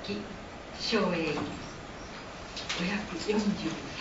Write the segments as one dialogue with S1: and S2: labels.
S1: 記唱詠543番。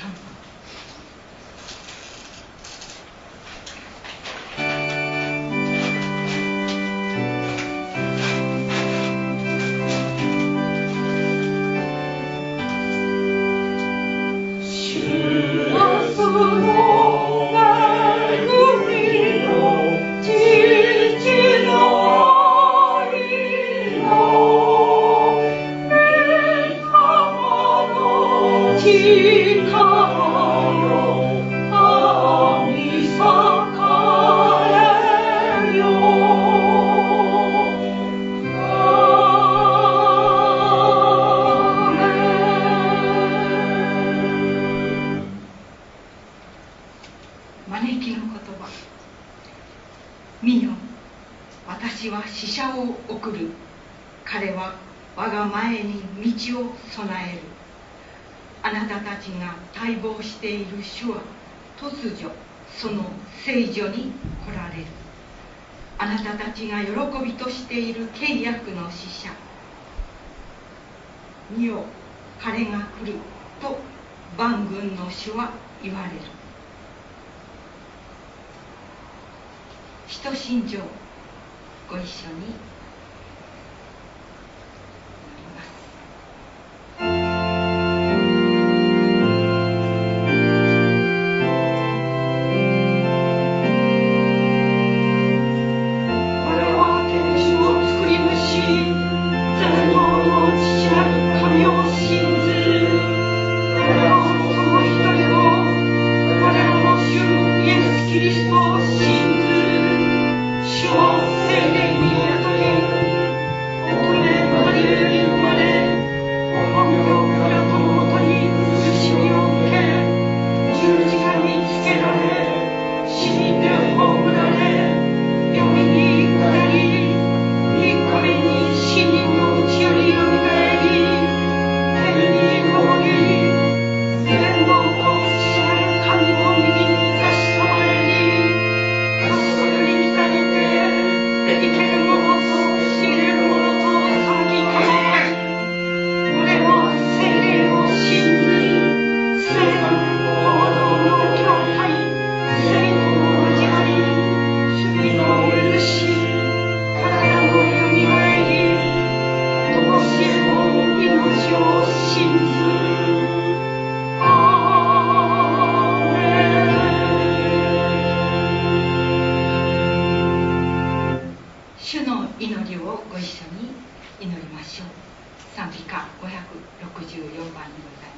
S1: 招きの言葉。見よ、私は使者を送る。彼は我が前に道を備える。あなたたちが待望している主は突如その聖所に来られる。あなたたちが喜びとしている契約の使者。見よ、彼が来ると万軍の主は言われる。使徒信条、ご一緒に読みます。主の祈りをご一緒に祈りましょう。賛美歌564番にございます。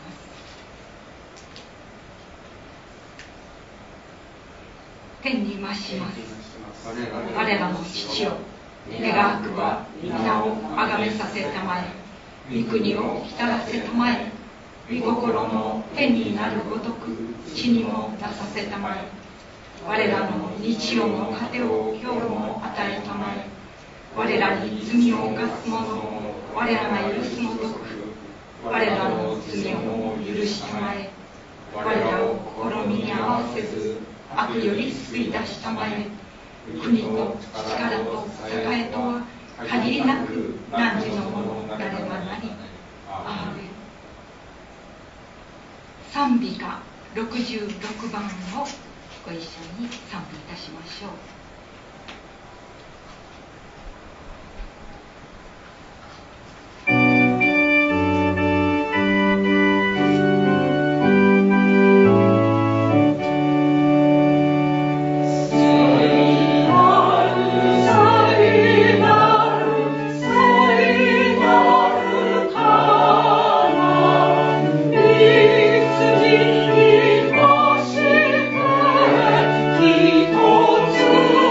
S1: 天に増します我らの父よ、願わくば皆をあがめさせたまえ、御国を浸らせたまえ、御心の天になるごとく地にもなさせたまえ。我らの日曜の糧を今日も与えたまえ。我らに罪を犯す者を我らが許すごとく我らの罪を許したまえ。我らを試みに合わせず悪より救い出したまえ。国と力と栄とは限りなく汝のものなればなり。アーメン。賛美歌66番をご一緒に賛美いたしましょう。
S2: 一つ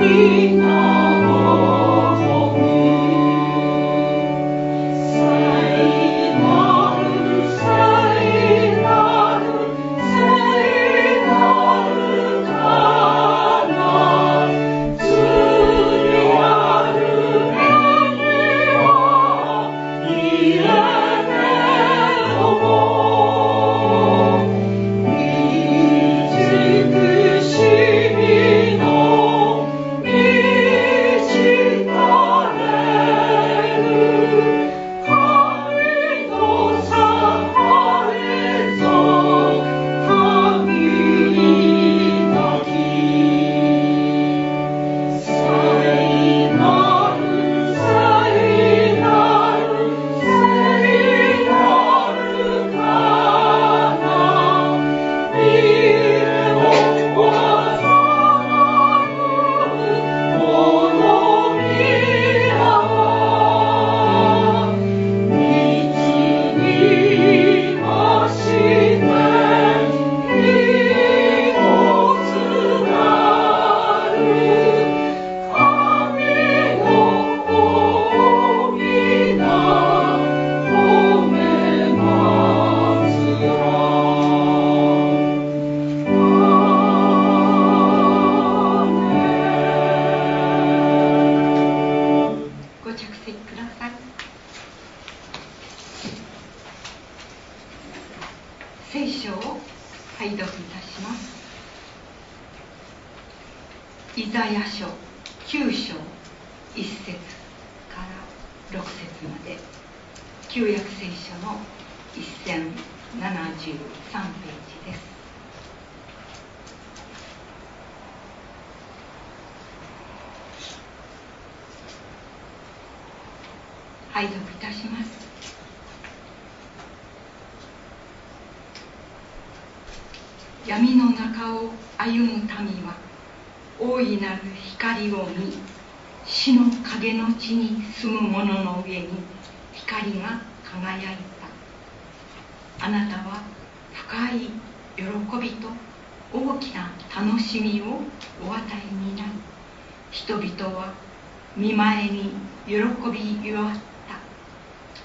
S1: イザヤ書9章1節から6節まで、旧約聖書の1073ページです。拝読いたします。闇の中を歩む民は大いなる光を見、死の影の地に住む者の上に光が輝いた。あなたは深い喜びと大きな楽しみをお与えになり、人々は見前に喜び祝った。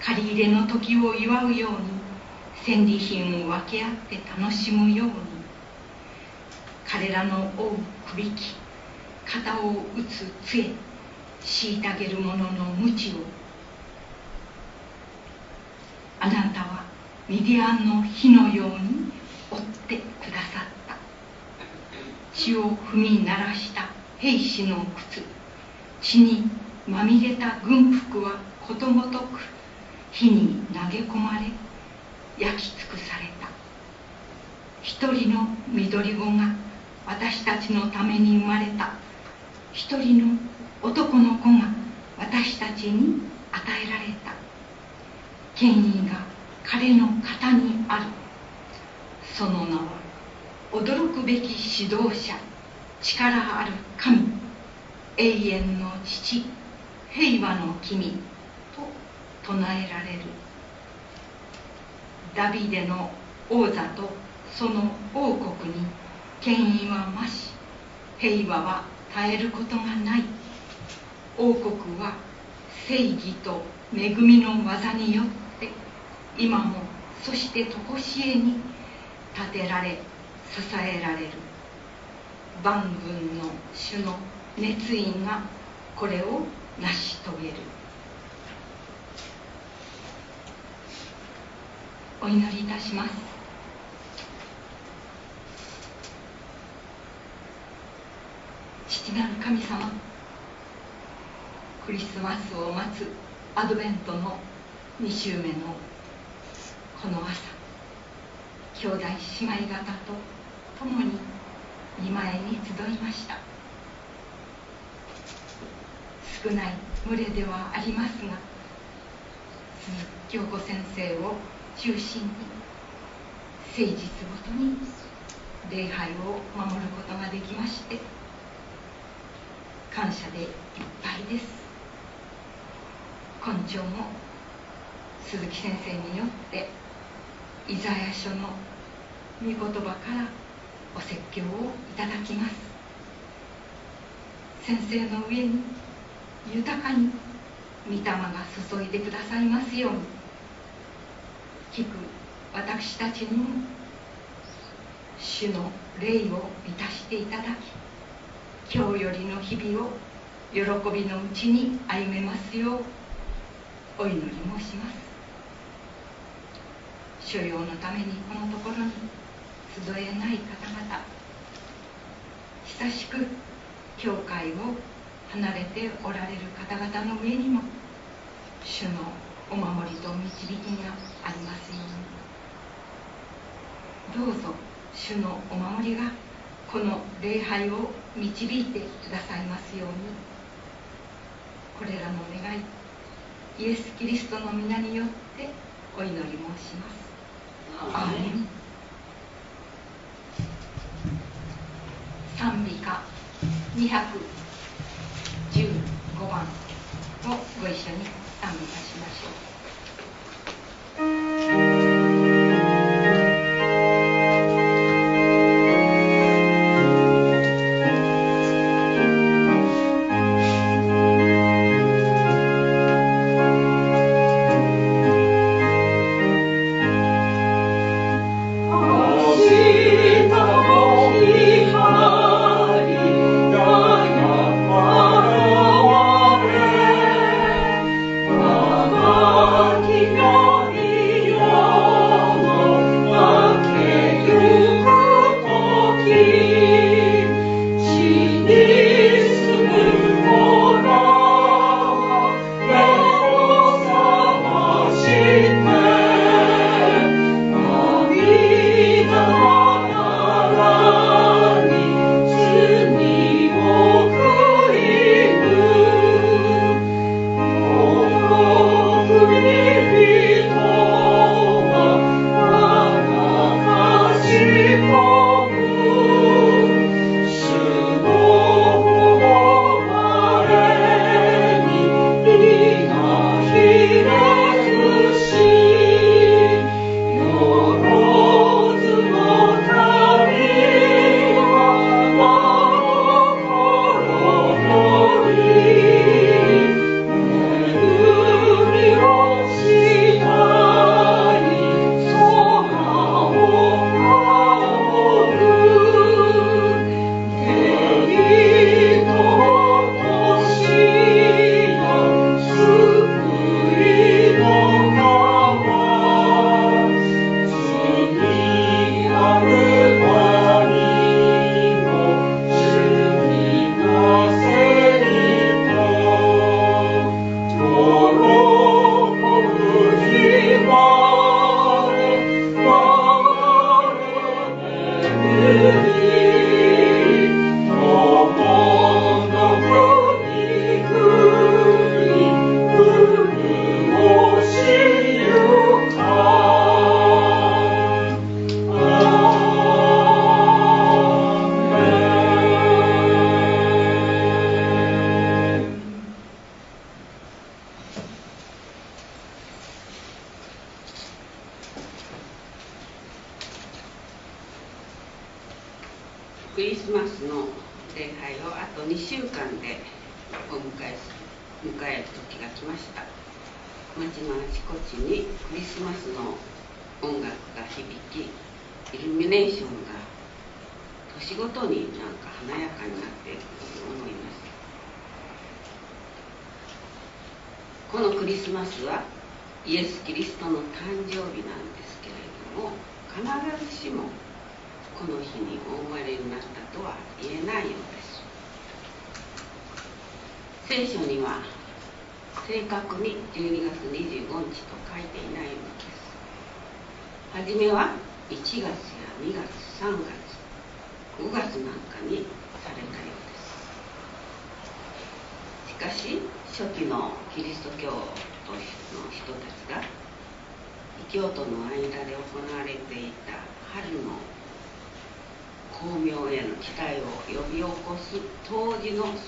S1: 借り入れの時を祝うように、戦利品を分け合って楽しむように、彼らの追うくびき、肩を打つ杖、虐げる者の鞭を、あなたはミディアンの火のように追ってくださった。血を踏み鳴らした兵士の靴、血にまみれた軍服はことごとく火に投げ込まれ、焼き尽くされた。一人の緑子が私たちのために生まれた。一人の男の子が私たちに与えられた。権威が彼の肩にある。その名は驚くべき指導者、力ある神、永遠の父、平和の君と唱えられる。ダビデの王座とその王国に権威は増し、平和は絶えることがない。王国は正義と恵みの技によって今もそして常しえに立てられ支えられる。万軍の主の熱意がこれを成し遂げる。お祈りいたします。父なる神様、クリスマスを待つアドベントの2週目のこの朝、兄弟姉妹方と共に御前に集いました。少ない群れではありますが、鈴木京子先生を中心に誠実ごとに礼拝を守ることができまして、感謝でいっぱいです。今朝も鈴木先生によってイザヤ書の御言葉からお説教をいただきます。 先生の上に豊かに御霊が注いでくださいますように、聞く私たちにも主の霊を満たしていただき、今日よりの日々を喜びのうちに歩めますようお祈り申します。所用のためにこのところに集えない方々、久しく教会を離れておられる方々の上にも主のお守りと導きがありますように、どうぞ主のお守りがこの礼拝を導いてくださいますように、これらの願いイエス・キリストの皆によってお祈り申します。アーメン。賛美歌215番をご一緒に賛美いたしましょう。
S2: クリスマスの礼拝をあと2週間で迎える時が来ました。町のあちこちにクリスマスの音楽が響き、イルミネーションが年ごとになんか華やかになっていくと思います。このクリスマスはイエス・キリストの誕生日なんですけれども、必ずしもこの日にお生まれになったとは言えないようです。聖書には正確に12月25日と書いていないようです。はじめは1月や2月、3月、5月なんかにされたようです。しかし初期のキリスト教徒の人たちが異教徒の間で行われていた春の光明への期待を呼び起こす当時の祝日、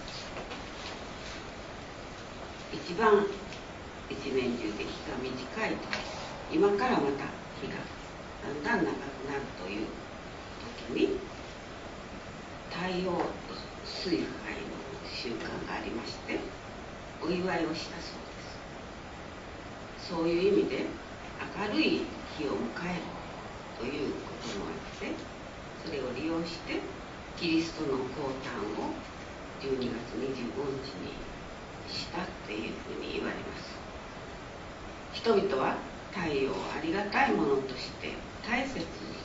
S2: 一番一年中で日が短いと、今からまた日がだんだん長くなるという時に太陽崇拝の習慣がありまして、お祝いをしたそうです。そういう意味で明るい日を迎えるということもあって、それを利用してキリストの降誕を12月25日にしたっていうふうに言われます。人々は太陽をありがたいものとして大切に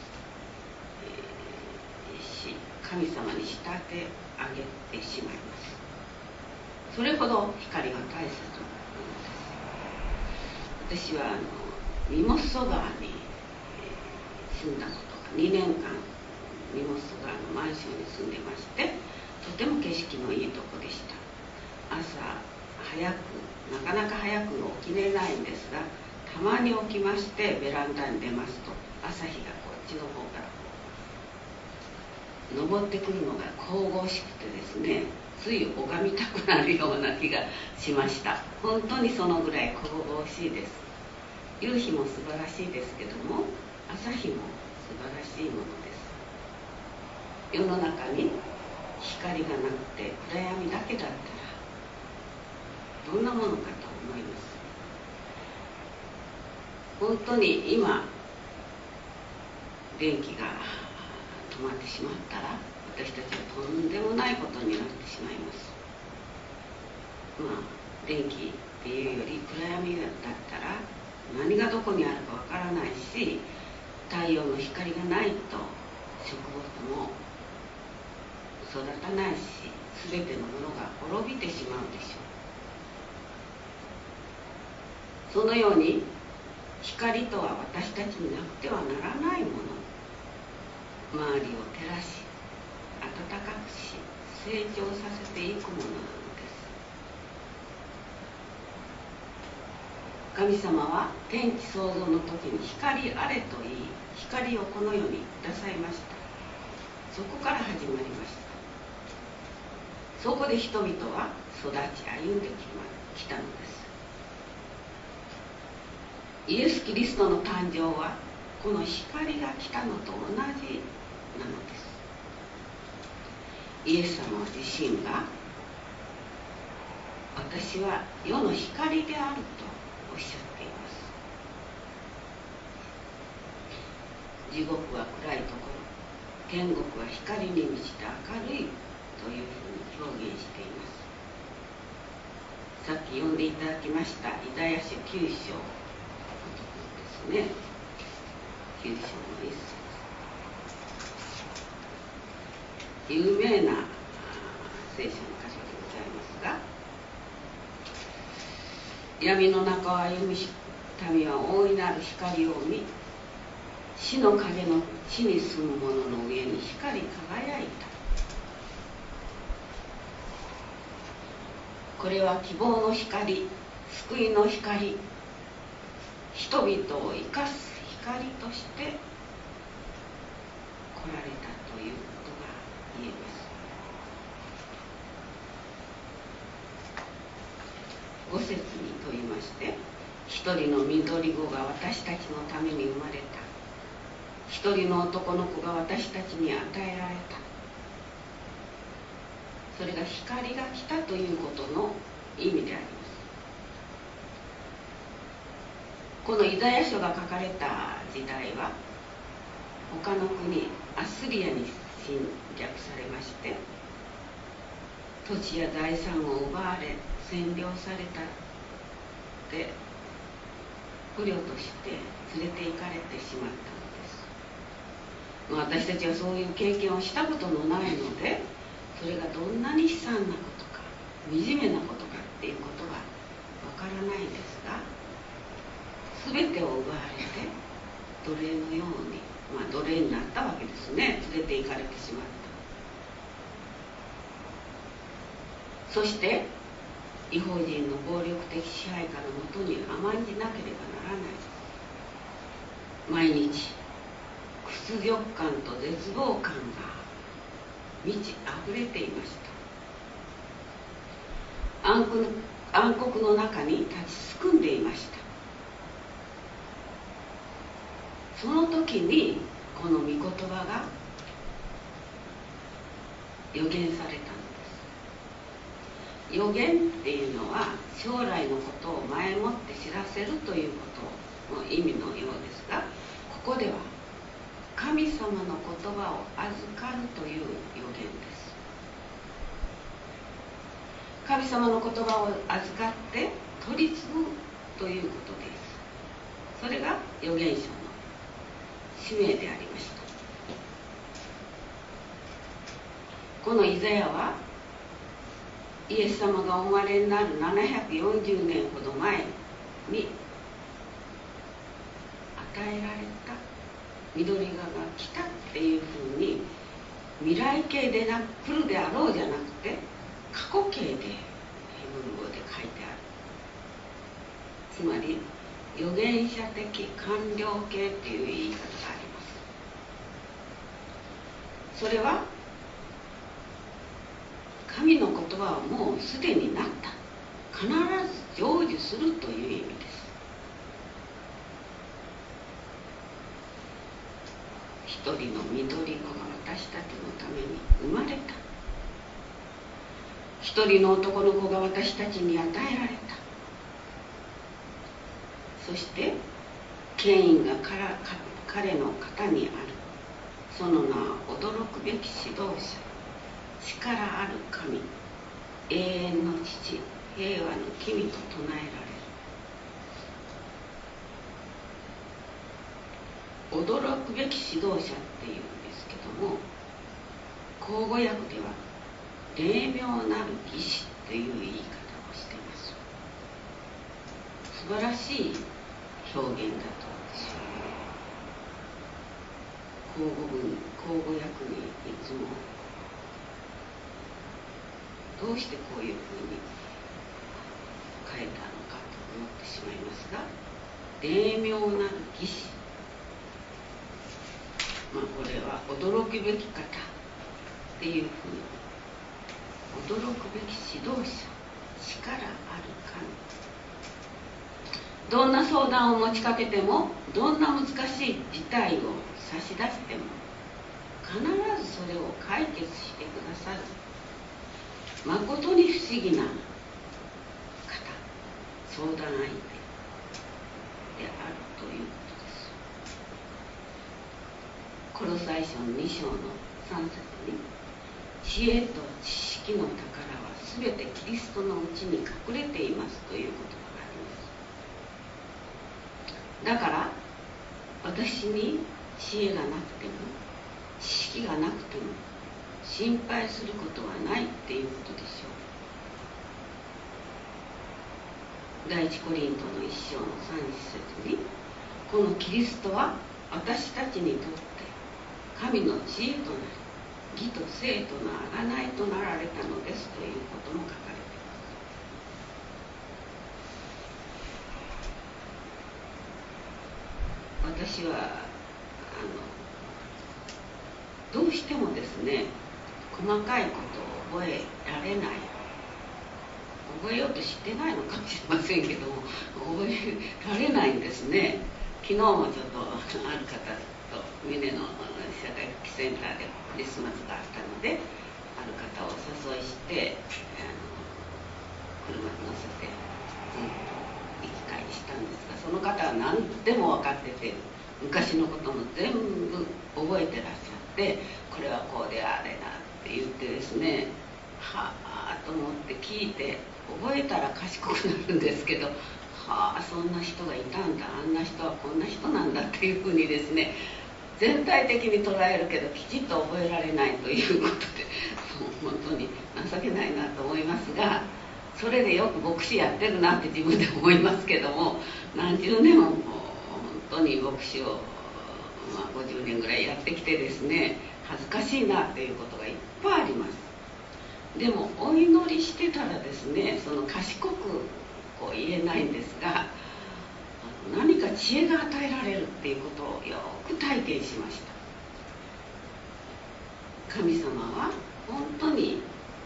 S2: し、神様に仕立て上げてしまいます。それほど光が大切なものです。私はミモッソ川に住んだことが2年間ミモッソ川のマンションに住んでまして、とても景色のいいとこでした。朝早く、なかなか早く起きれないんですが、たまに起きましてベランダに出ますと、朝日がこっちの方から昇ってくるのが神々しくてですね、つい拝みたくなるような気がしました。本当にそのぐらい神々しいです。夕日も素晴らしいですけども、朝日も素晴らしいものです。世の中に光がなくて暗闇だけだったらどんなものかと思います。本当に今電気が止まってしまったら、私たちはとんでもないことになってしまいます。電気っていうより暗闇だったら何がどこにあるかわからないし、太陽の光がないと植物も育たないし、全てのものが滅びてしまうでしょう。そのように光とは私たちになくてはならないもの、周りを照らし暖かくし成長させていくものなのです。神様は天地創造の時に光あれと言い、光をこの世にくださいました。そこから始まりました。そこで人々は育ち歩んできたのです。イエス・キリストの誕生はこの光が来たのと同じなのです。イエス様自身が、私は世の光であるとおっしゃっています。地獄は暗いところ、天国は光に満ちて明るいというふうに表現しています。さっき読んでいただきましたイザヤ書9章のところですね。9章の一節、有名な聖書の箇所でございますが、闇の中を歩む民は大いなる光を見、死の影の地に住む者の上に光り輝いた。これは希望の光、救いの光、人々を生かす光として来られたということが言えます。5節に問いまして、一人の緑子が私たちのために生まれた。一人の男の子が私たちに与えられた。それが光が来たということの意味であります。このイザヤ書が書かれた時代は、他の国アッスリアに侵略されまして、土地や財産を奪われ占領されたで、捕虜として連れて行かれてしまったのです。私たちはそういう経験をしたことのないので、それがどんなに悲惨なことか惨めなことかっていうことはわからないですが、全てを奪われて奴隷のように、奴隷になったわけですね。連れて行かれてしまった。そして異邦人の暴力的支配下のもとに甘んじなければならない。毎日屈辱感と絶望感が満ち溢れていました。暗黒の中に立ちすくんでいました。その時にこの御言葉が予言されたのです。 予言っていうのは将来のことを前もって知らせるということの意味のようですが、ここでは神様の言葉を預かるという予言です。神様の言葉を預かって取り継ぐということです。それが預言者の使命でありました。このイザヤはイエス様がお生まれになる740年ほど前に与えられた緑蛾が来たっていうふうに未来形で来るであろうじゃなくて過去形でヘブル語で書いてある。つまり預言者的完了形っていう言い方があります。それは神の言葉はもうすでになった、必ず成就するという意味です。一人の緑子が私たちのために生まれた。一人の男の子が私たちに与えられた。そして権威が彼の肩にある。その名は驚くべき指導者、力ある神、永遠の父、平和の君と唱えられる。驚くべき指導者っていうんですけども、口語訳では霊妙なる義士という言い方をしています。素晴らしい表現だと私は口語訳にいつもどうしてこういうふうに書いたのかと思ってしまいますが、霊妙なる義士、これは驚くべき方っていうふうに、驚くべき指導者、力ある神。どんな相談を持ちかけても、どんな難しい事態を差し出しても、必ずそれを解決してくださる、まことに不思議な方、相談相手であるということです。コロサイ書2章の3節に、知恵と知識の宝はすべてキリストのうちに隠れていますという言葉があります。だから私に知恵がなくても知識がなくても心配することはないっていうことでしょう。第一コリントの1章の30節に、このキリストは私たちにとって神の知恵となり、義と聖との贖いとなられたのですということも書かれています。私はどうしてもですね、細かいことを覚えられない、覚えようとしてないのかもしれませんけども、覚えられないんですね。昨日もちょっとある方と峰の社会福祉センターでクリスマスがあったので、ある方をお誘いして車に乗せてずっと行き帰りしたんですが、その方は何でも分かってて、昔のことも全部覚えてらっしゃって、これはこうであれだって言ってですね、はあと思って聞いて、覚えたら賢くなるんですけど、はあ、そんな人がいたんだ、あんな人はこんな人なんだっていうふうにですね、全体的に捉えるけどきちっと覚えられないということで、本当に情けないなと思いますが、それでよく牧師やってるなって自分で思いますけども、何十年も本当に牧師を、50年ぐらいやってきてですね、恥ずかしいなっていうことがいっぱいあります。でもお祈りしてたらですね、その賢くこう言えないんですが、何か知恵が与えられるっていうことをよく体験しました。神様は本当に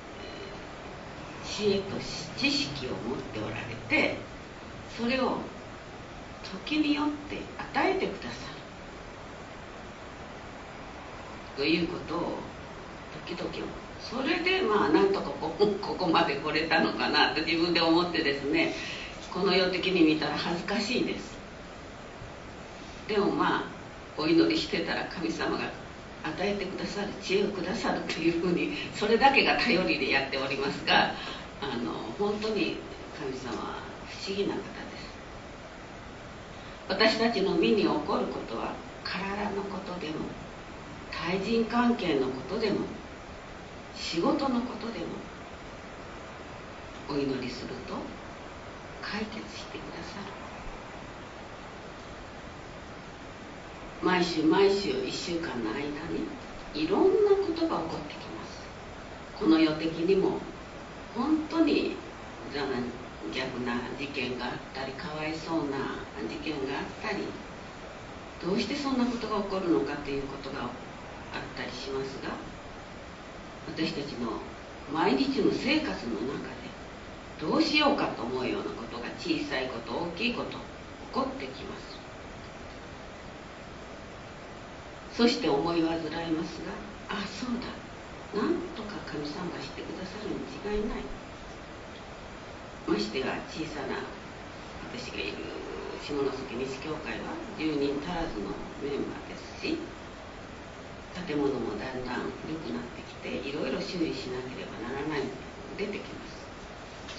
S2: 知恵と知識を持っておられて、それを時によって与えてくださるということを時々それでなんとかここまで来れたのかなと自分で思ってですね、この世的に見たら恥ずかしいです。でもお祈りしてたら神様が与えてくださる、知恵をくださるというふうに、それだけが頼りでやっておりますが、本当に神様は不思議な方です。私たちの身に起こることは体のことでも、対人関係のことでも、仕事のことでも、お祈りすると解決してくださる。毎週毎週1週間の間にいろんなことが起こってきます。この世的にも本当に逆な事件があったり、かわいそうな事件があったり、どうしてそんなことが起こるのかということがあったりしますが、私たちの毎日の生活の中でどうしようかと思うようなことが、小さいこと大きいこと起こってきます。そして思い煩いますが、そうだ、なんとか神様がしてくださるに違いない。ましてや小さな私がいる下関西教会は10人足らずのメンバーですし、建物もだんだん良くなってきて、いろいろ修理しなければならないのが出てきます。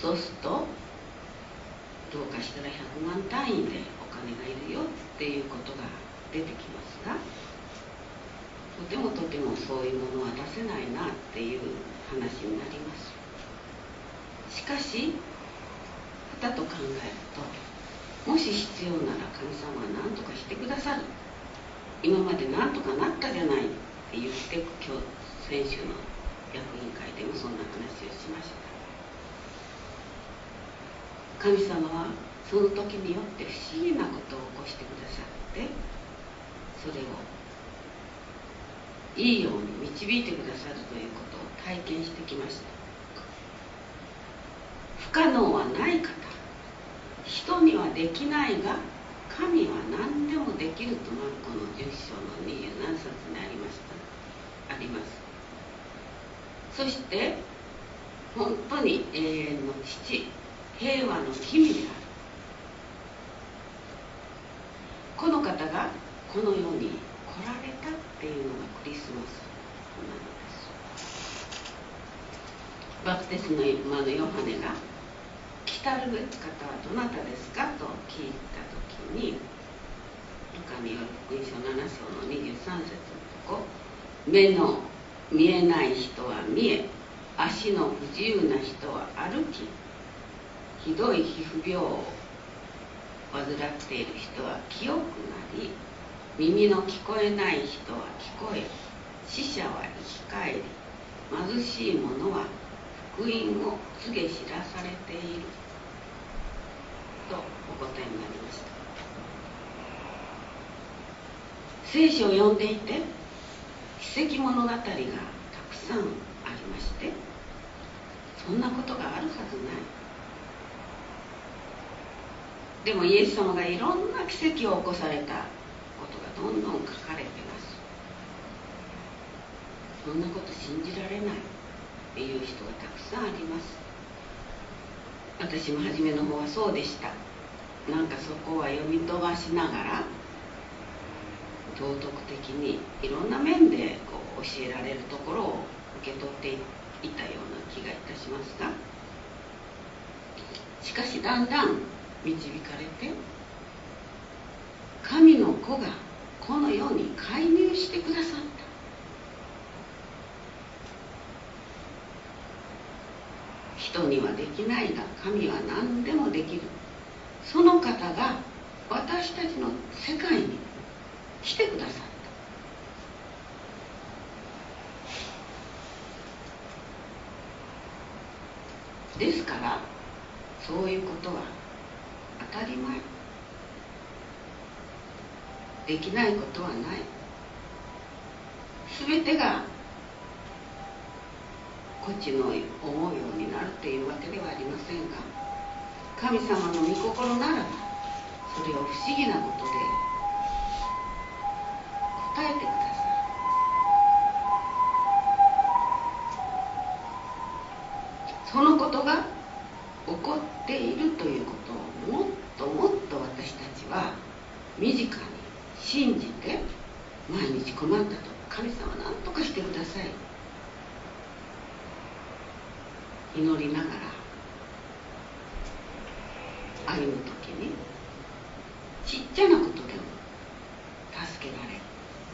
S2: そうするとどうかしたら100万単位でお金がいるよっていうことが出てきますが、とてもそういうものは出せないなっていう話になります。しかしふたと考えると、もし必要なら神様は何とかしてくださる、今まで何とかなったじゃないって言って、先週の役員会でもそんな話をしました。神様はその時によって不思議なことを起こしてくださって、それをいいように導いてくださるということを体験してきました。不可能はない方、人にはできないが神は何でもできると、マルコの10章の20何節にあります。そして本当に永遠の父、平和の君である、この方がこの世に来られたっていうのがクリスマスなのです。バプテスマのヨハネが来たるべき方はどなたですかと聞いたときに、ルカによる福音書7章の23節のとこ、目の見えない人は見え、足の不自由な人は歩き、ひどい皮膚病を患っている人は清くなり、耳の聞こえない人は聞こえ、死者は生き返り、貧しい者は福音を告げ知らされているとお答えになりました。聖書を読んでいて、奇跡物語がたくさんありまして、そんなことがあるはずない。でもイエス様がいろんな奇跡を起こされたことがどんどん書かれています。そんなこと信じられないっていう人がたくさんあります。私も初めの方はそうでした。なんかそこは読み飛ばしながら、道徳的にいろんな面で教えられるところを受け取っていたような気がいたしますが、しかしだんだん導かれて、神の子がこの世に介入してくださった。人にはできないが神は何でもできる。その方が私たちの世界に来てくださった。ですからそういうことは当たり前。できないことはない。すべてがこっちの思うようになるというわけではありませんが、神様の御心ならばそれを不思議なことで答えてくださそのことが起こっているということをもっともっと私たちは身近に信じて、毎日困ったと神様何とかしてください、祈りながら歩むときにちっちゃなことでも助けられる、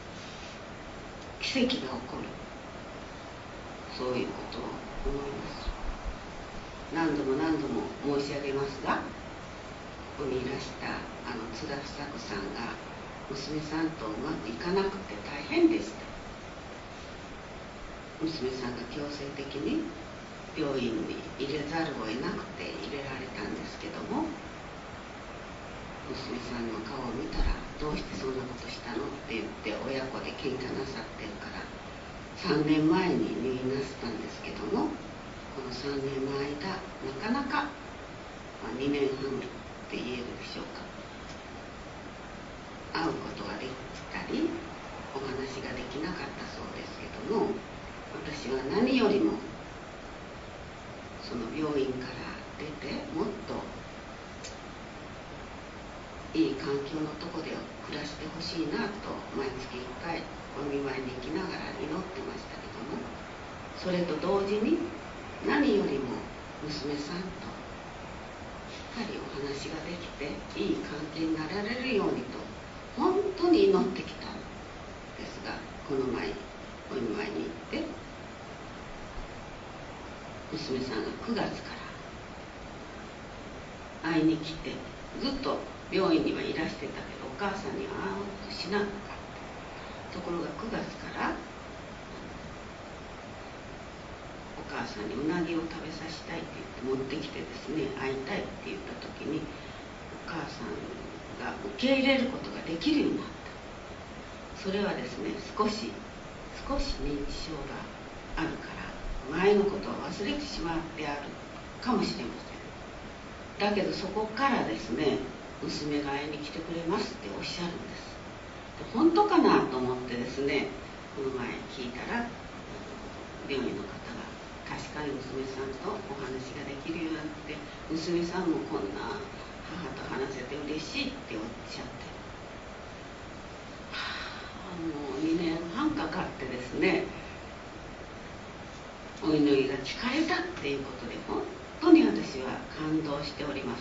S2: 奇跡が起こる、そういうことを思います。何度も何度も申し上げますが、ここにいらした津田房子さんが娘さんとうまくいかなくて大変でした。娘さんが強制的に病院に入れざるを得なくて入れられたんですけども、娘さんの顔を見たらどうしてそんなことしたのって言って親子で喧嘩なさってるから3年前に入院なすったんですけども、この3年の間なかなか、2年半って言えるでしょうか、会うことができたりお話ができなかったそうですけども、私は何よりもその病院から出てもっといい環境のとこで暮らしてほしいなと毎月1回お見舞いに行きながら祈ってましたけども、それと同時に何よりも娘さんとしっかりお話ができていい関係になられるようにと本当に祈ってきたんですが、この前お見舞いに行って娘さんが9月から会いに来て、ずっと病院にはいらしてたけどお母さんには会おうとしなかった。ところが9月からお母さんにうなぎを食べさせたいって言って持ってきてですね、会いたいって言った時にお母さんが受け入れることができるようになった。それはですね、少し認知症があるから前のことを忘れてしまってあるかもしれません。だけどそこからですね、娘が会いに来てくれますっておっしゃるんです。本当かなと思ってですね、この前聞いたら病院の方が確かに娘さんとお話ができるようになって、娘さんもこんな母と話せて嬉しいっておっしゃって、もう2年半かかってですね、お祈りが聞かれたっていうことで本当に私は感動しております。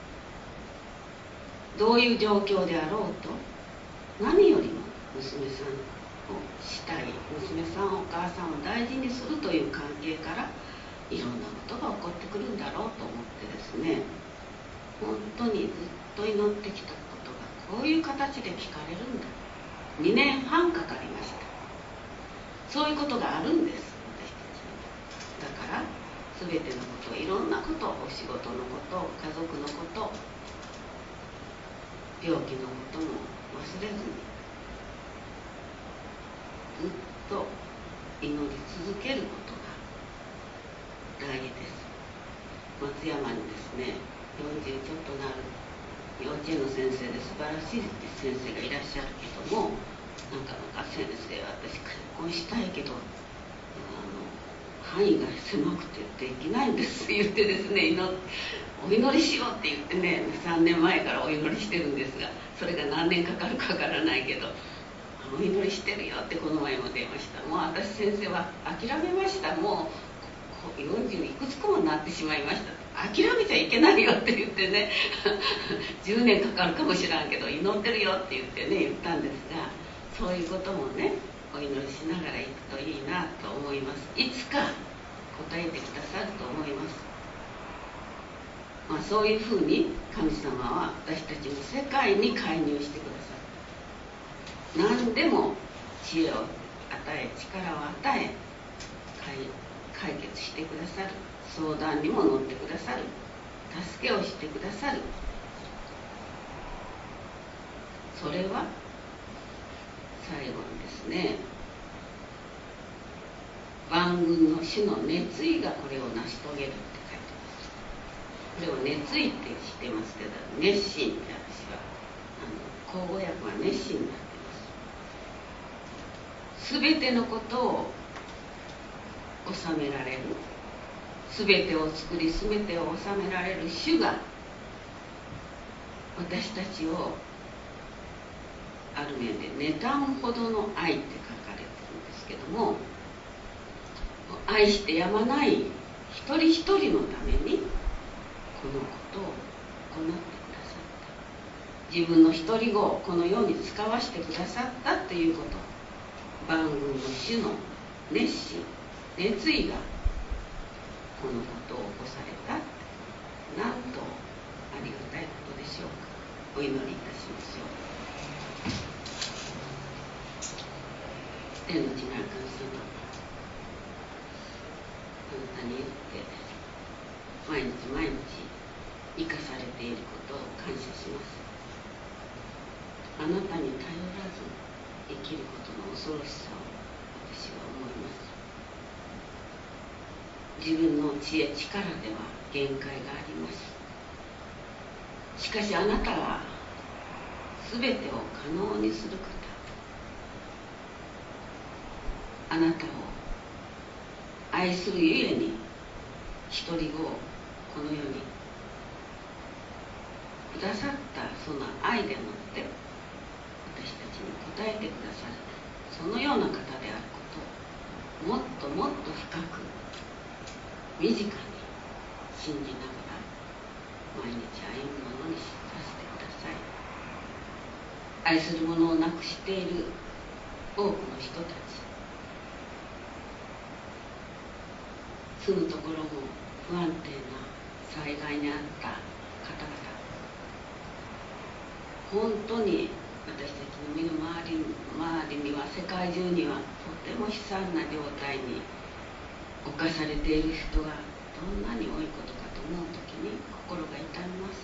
S2: どういう状況であろうと何よりも娘さんをしたい、娘さんお母さんを大事にするという関係からいろんなことが起こってくるんだろうと思ってですね、本当にずっと祈ってきたことがこういう形で聞かれるんだ。2年半かかりました。そういうことがあるんです、私たちに。だから全てのこと、いろんなこと、お仕事のこと、家族のこと、病気のことも忘れずにずっと祈り続けることが大事です。松山にですね、40ちょっとなる幼稚園の先生で素晴らしい先生がいらっしゃるけども、なかなか先生、私結婚したいけど範囲が狭くてできないんですって言ってですね、お祈りしようって言ってね、3年前からお祈りしてるんですが、それが何年かかるかわからないけど、お祈りしてるよってこの前も出ました。もう私先生は諦めました。もう40いくつかもなってしまいました。諦めちゃいけないよって言ってね10年かかるかもしらんけど祈ってるよって言ってね言ったんですが、そういうこともねお祈りしながら行くといいなと思います。いつか答えてくださると思います。そういうふうに神様は私たちの世界に介入してくださる。何でも知恵を与え、力を与え、解決してくださる。相談にも乗ってくださる。助けをしてくださる。それは最後にですね、万軍の主の熱意がこれを成し遂げるって書いてます。これを熱意って知ってますけど、熱心って私は口語訳は熱心になってます。すべてのことを収められるすべてを作り、すべてを治められる主が私たちをある面で妬むほどの愛って書かれてるんですけども、愛してやまない一人一人のためにこのことを行ってくださった。自分の一人子をこの世に使わせてくださったということ、万軍の主の熱心熱意がこのことを起こされた。なんとありがたいことでしょうか。お祈りいたしましょう。天の地なる神様、あなたによって毎日毎日生かされていることを感謝します。あなたに頼らず生きることの恐ろしさを私は思います。自分の知恵力では限界があります。しかしあなたは全てを可能にする方。あなたを愛するゆえに一人子をこの世にくださった、その愛でもって私たちに応えてくださる、そのような方であることをもっともっと深く身近に信じながら毎日歩むものにさせてください。愛する者をなくしている多くの人たち、住むところも不安定な災害にあった方々、本当に私たちの身の周りには、世界中にはとても悲惨な状態に侵されている人がどんなに多いことかと思うときに心が痛みます。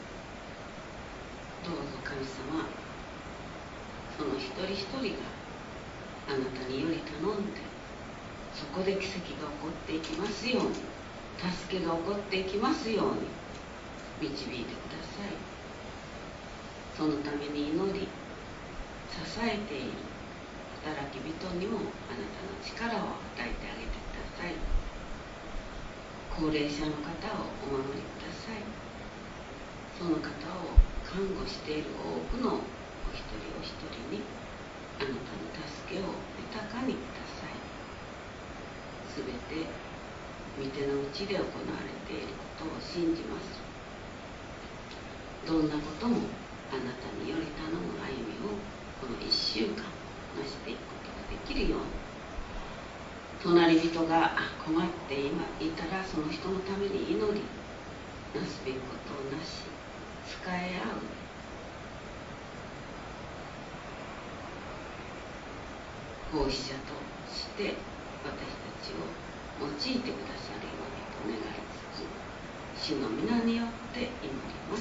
S2: どうぞ神様、その一人一人があなたにより頼んで、そこで奇跡が起こっていきますように、助けが起こっていきますように導いてください。そのために祈り、支えている働き人にもあなたの力を与えてあげてください。高齢者の方をお守りください。その方を看護している多くのお一人お一人にあなたの助けを豊かにください。すべて御手の内で行われていることを信じます。どんなこともあなたにより頼む歩みをこの1週間なしていくことができるように、隣人が困っていたらその人のために祈り、なすべきことをなし、仕え合う、奉仕者として私たちを用いてくださるようにと願いつつ、主の皆によって祈ります。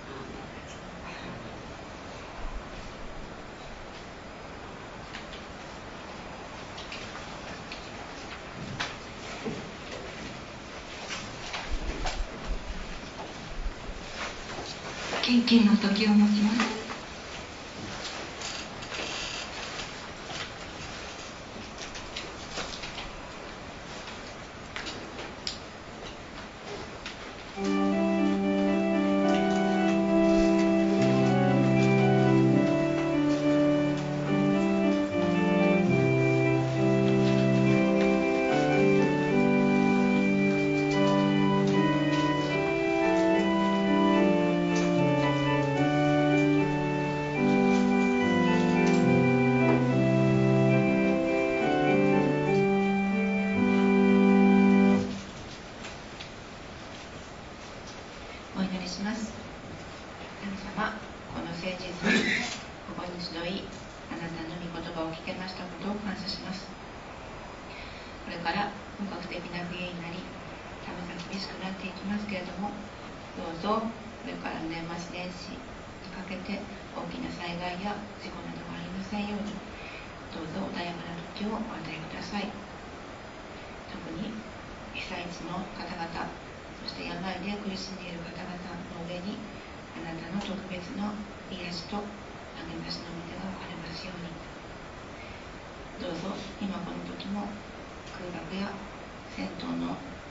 S1: 献金の時を持ちます。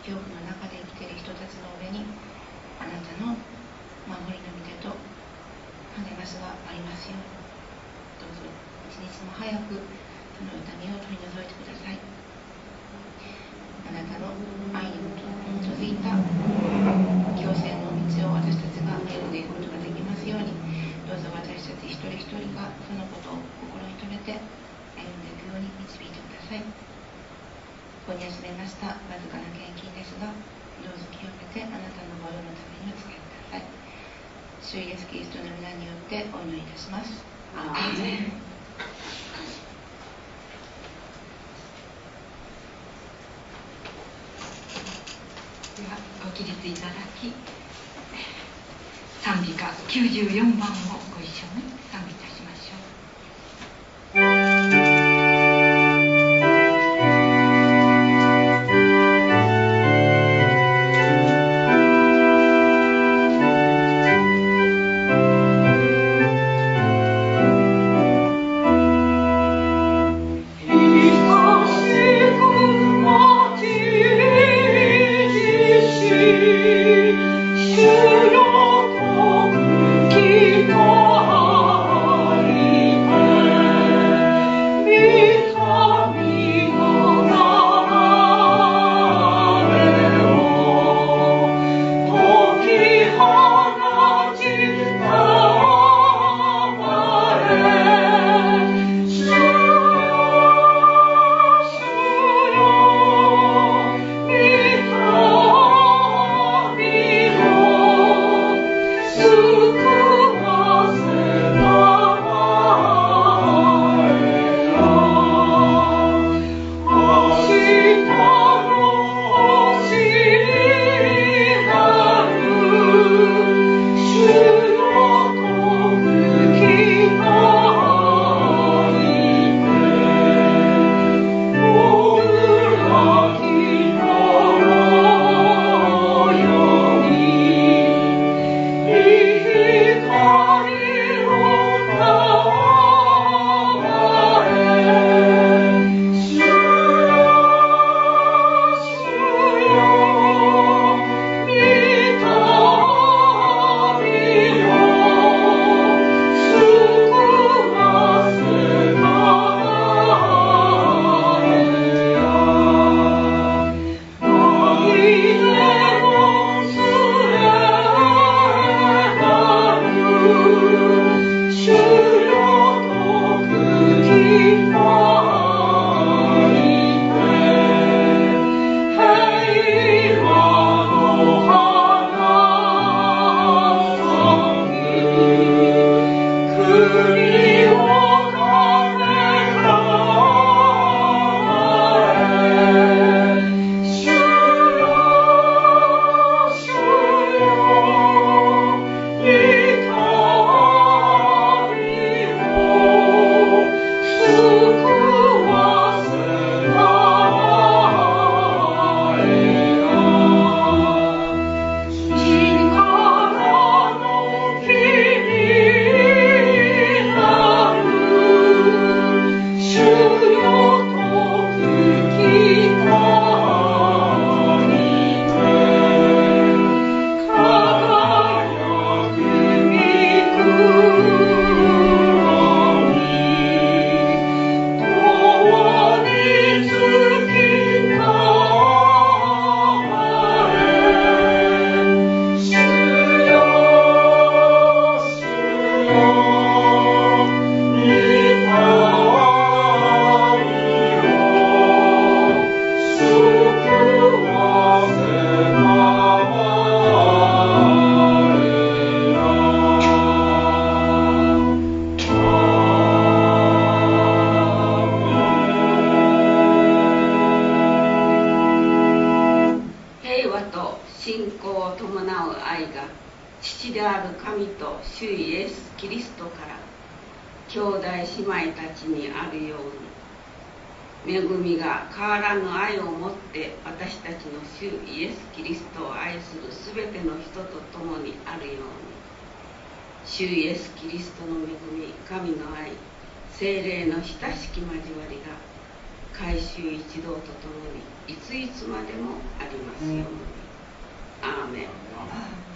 S3: 恐怖の中で生きている人たちの上にあなたの守りの御手と励ますがありますように。どうぞ一日も早くその痛みを取り除いてください。あなたの愛に基づいた共生の道を私たちが歩んでいくことができますように。どうぞ私たち一人一人がそのことを心に留めて歩んでいくように導いてください。ここに集めましたわずかな献金ですが、どうぞ清めてあなたの御用のためにお使いください。主イエスキリストの皆によってお祈りいたします。
S2: アーメン。
S1: ではご起立いただき、賛美歌94番をご一緒に賛美いたしましょう。
S2: 父である神と主イエス・キリストから兄弟姉妹たちにあるように、恵みが変わらぬ愛をもって私たちの主イエス・キリストを愛するすべての人と共にあるように、主イエス・キリストの恵み、神の愛、聖霊の親しき交わりが改宗一同とともにいついつまでもありますように。アーメン。